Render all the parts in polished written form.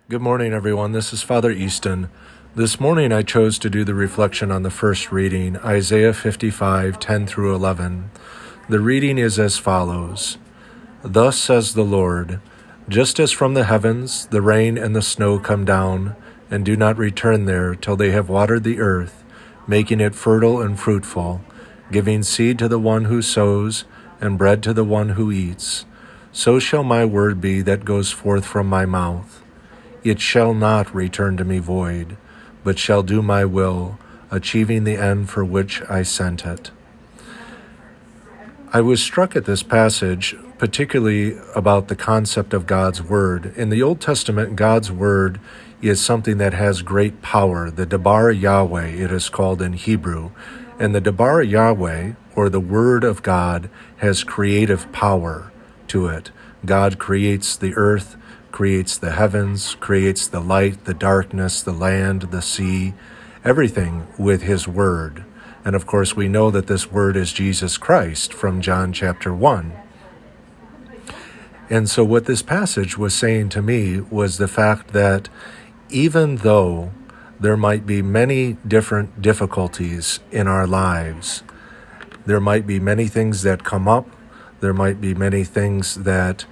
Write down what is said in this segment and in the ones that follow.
Good morning, everyone. This is Father Easton. This morning I chose to do the reflection on the first reading, Isaiah 55, 10 through 11. The reading is as follows. Thus says the Lord, just as from the heavens the rain and the snow come down, and do not return there till they have watered the earth, making it fertile and fruitful, giving seed to the one who sows, and bread to the one who eats, so shall my word be that goes forth from my mouth. It shall not return to me void, but shall do my will, achieving the end for which I sent it. I was struck at this passage, particularly about the concept of God's Word. In the Old Testament, God's Word is something that has great power. The Debar Yahweh, it is called in Hebrew. And the Debar Yahweh, or the Word of God, has creative power to it. God creates the earth, creates the heavens, creates the light, the darkness, the land, the sea, everything with his word. And of course, we know that this word is Jesus Christ from John chapter 1. And so what this passage was saying to me was the fact that even though there might be many different difficulties in our lives, there might be many things that come up, there might be many things that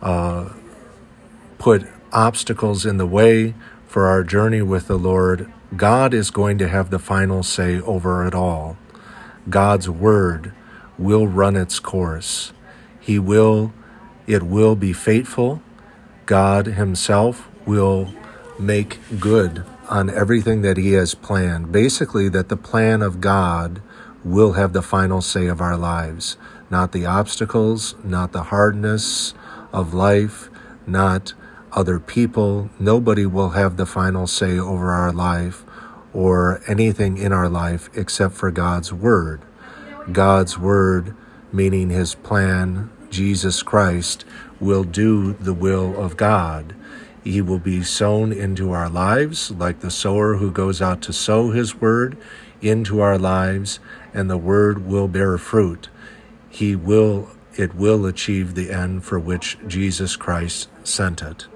put obstacles in the way for our journey with the Lord, God is going to have the final say over it all. God's word will run its course. It will be faithful. God himself will make good on everything that he has planned. Basically, that the plan of God will have the final say of our lives. Not the obstacles, not the hardness of life, not other people. Nobody will have the final say over our life or anything in our life except for God's word. God's word, meaning his plan, Jesus Christ, will do the will of God. He will be sown into our lives like the sower who goes out to sow his word into our lives, and the word will bear fruit. It will achieve the end for which Jesus Christ sent it.